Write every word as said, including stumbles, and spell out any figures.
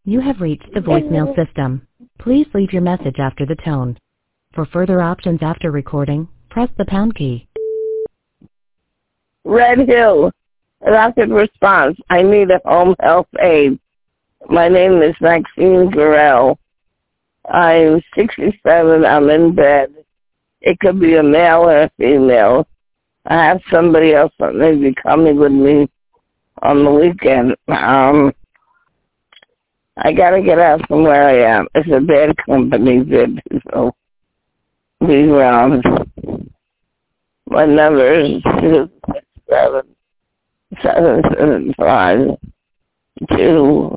You have reached the voicemail system. Please leave your message after the tone. For further options after recording, press the pound key. Red Hill, rapid response. I need a home health aide. My name is Maxine Gurrell. I'm sixty-seven. I'm in bed. It could be a male or a female. I have somebody else that may be coming with me on the weekend. Um, I gotta get out from where I am. It's a bad company bid, so be around. My number is two six seven seven seven five two.